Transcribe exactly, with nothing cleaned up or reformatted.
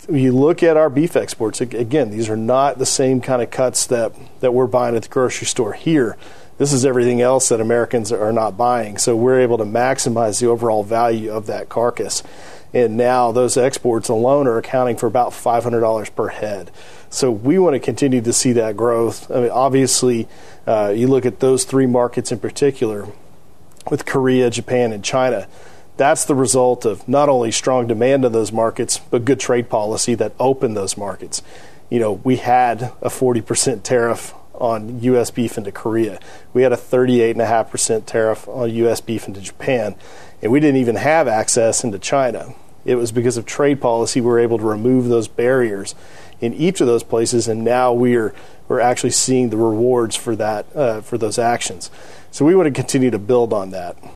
you look at our beef exports, again, these are not the same kind of cuts that, that we're buying at the grocery store here. This is everything else that Americans are not buying. So we're able to maximize the overall value of that carcass. And now those exports alone are accounting for about five hundred dollars per head. So we want to continue to see that growth. I mean, obviously, uh, you look at those three markets in particular, with Korea, Japan, and China. That's the result of not only strong demand in those markets, but good trade policy that opened those markets. You know, we had a forty percent tariff on U S beef into Korea. We had a thirty-eight point five percent tariff on U S beef into Japan, and we didn't even have access into China. It was because of trade policy we were able to remove those barriers in each of those places, and now we're we're actually seeing the rewards for that uh, for those actions. So we want to continue to build on that.